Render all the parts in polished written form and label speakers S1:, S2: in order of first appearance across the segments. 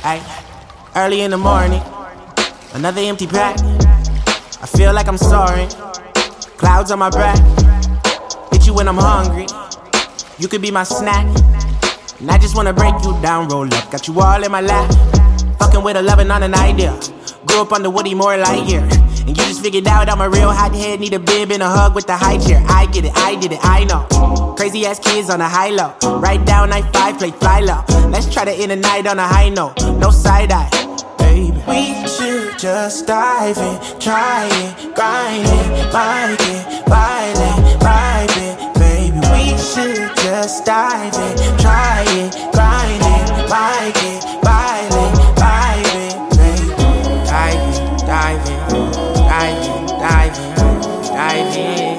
S1: Ay, early in the morning, another empty pack. I feel like I'm soaring, clouds on my back. Hit you when I'm hungry, you could be my snack. And I just wanna break you down, roll up, got you all in my lap. Fucking with a loving on an idea. Grew up on the Woody more Lightyear. And you just figured out I'm a real hot head. Need a bib and a hug with the high chair. I get it, I did it, I know. Crazy ass kids on a high low. Right down night 5, play fly low. Let's try to end the night on a high note. No side eye, baby. We should just dive in, try it, grind it, like it, violent, vibe it, baby. We should just dive in, try it, grind it, like it, violent, vibe it, baby. Dive in, dive in, dive in, dive in,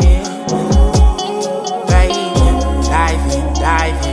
S1: dive in, dive in, dive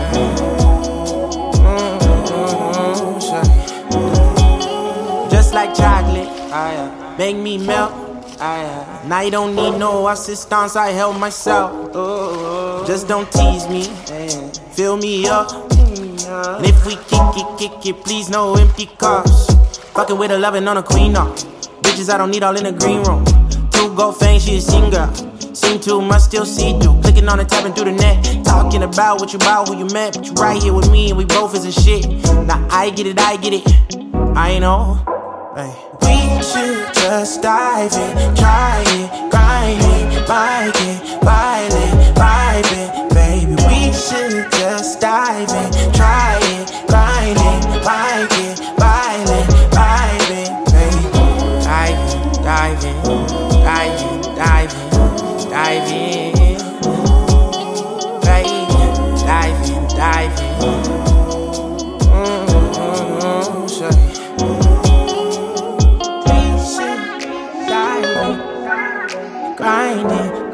S1: in. Just like chocolate, make me melt. Now you don't need no assistance, I help myself. Just don't tease me, fill me up. And if we kick it, please no empty cups. Fucking with a lovin' on a queen off. Bitches I don't need all in the green room. 2 gold fangs, she a singer. Seen too much, still see through. Clicking on and tapping through the net. Talking about what you about, who you met. But you right here with me and we both isn't shit. Now I get it, I know. Hey. We should just dive in, try it, grind it, like it, violent, vibe it, baby. We should just dive in, try it, grind it, like it, violent, vibe it, baby. Dive in, dive in, dive in, dive in, dive in, dive in, dive in. Grinding,